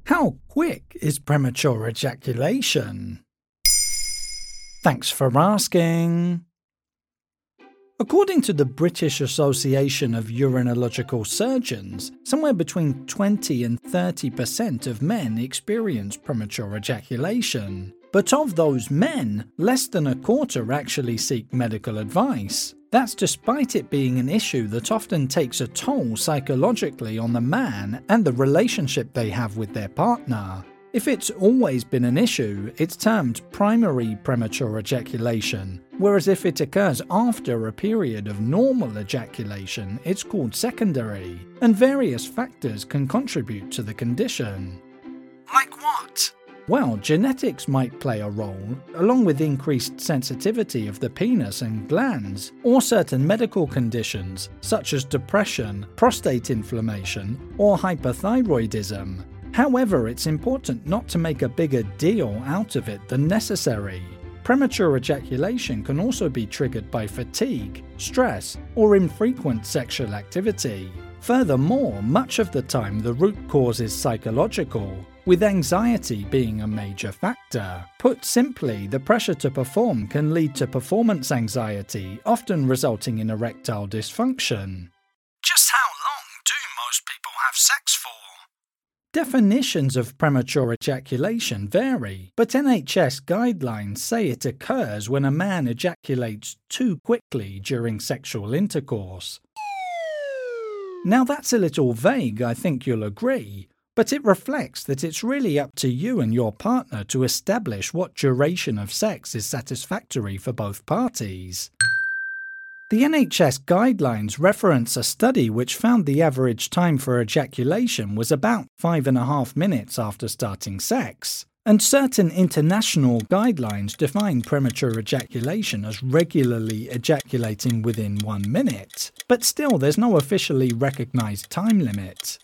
How quick is premature ejaculation? Thanks for asking. According to the British Association of Urinological Surgeons, somewhere between 20 and 30% of men experience premature ejaculation. But of those men, less than a quarter actually seek medical advice. That's despite it being an issue that often takes a toll psychologically on the man and the relationship they have with their partner. If it's always been an issue, it's termed primary premature ejaculation, whereas if it occurs after a period of normal ejaculation, it's called secondary, and various factors can contribute to the condition. Like what? Well, genetics might play a role, along with increased sensitivity of the penis and glands, or certain medical conditions such as depression, prostate inflammation, or hyperthyroidism. However, it's important not to make a bigger deal out of it than necessary. Premature ejaculation can also be triggered by fatigue, stress, or infrequent sexual activity. Furthermore, much of the time the root cause is psychological, with anxiety being a major factor. Put simply, the pressure to perform can lead to performance anxiety, often resulting in erectile dysfunction. Just how long do most people have sex for? Definitions of premature ejaculation vary, but NHS guidelines say it occurs when a man ejaculates too quickly during sexual intercourse. Now that's a little vague, I think you'll agree, but it reflects that it's really up to you and your partner to establish what duration of sex is satisfactory for both parties. The NHS guidelines reference a study which found the average time for ejaculation was about 5.5 minutes after starting sex, and certain international guidelines define premature ejaculation as regularly ejaculating within 1 minute, but still there's no officially recognised time limit.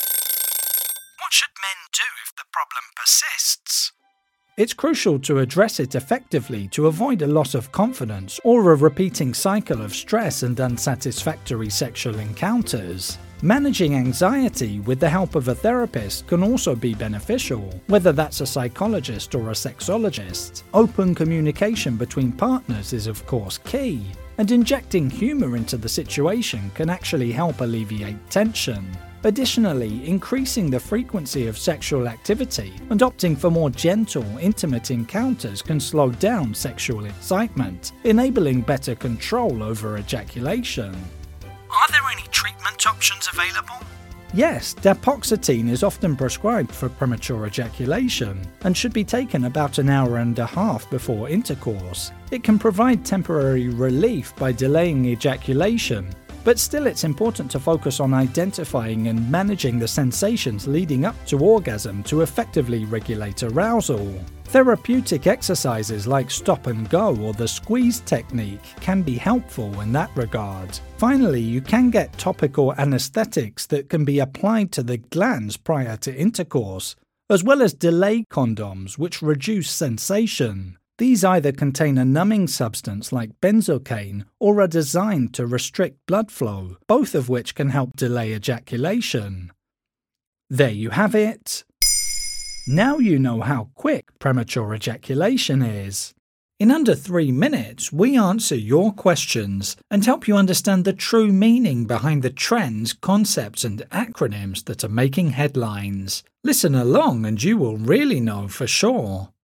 What should men do if the problem persists? It's crucial to address it effectively to avoid a loss of confidence or a repeating cycle of stress and unsatisfactory sexual encounters. Managing anxiety with the help of a therapist can also be beneficial, whether that's a psychologist or a sexologist. Open communication between partners is of course key, and injecting humour into the situation can actually help alleviate tension. Additionally, increasing the frequency of sexual activity and opting for more gentle, intimate encounters can slow down sexual excitement, enabling better control over ejaculation. Are there any treatment options available? Yes, dapagliflozin is often prescribed for premature ejaculation and should be taken about an hour and a half before intercourse. It can provide temporary relief by delaying ejaculation, but still it's important to focus on identifying and managing the sensations leading up to orgasm to effectively regulate arousal. Therapeutic exercises like stop and go or the squeeze technique can be helpful in that regard. Finally, you can get topical anesthetics that can be applied to the glands prior to intercourse, as well as delay condoms which reduce sensation. These either contain a numbing substance like benzocaine or are designed to restrict blood flow, both of which can help delay ejaculation. There you have it. Now you know how quick premature ejaculation is. In under 3 minutes, we answer your questions and help you understand the true meaning behind the trends, concepts, and acronyms that are making headlines. Listen along and you will really know for sure.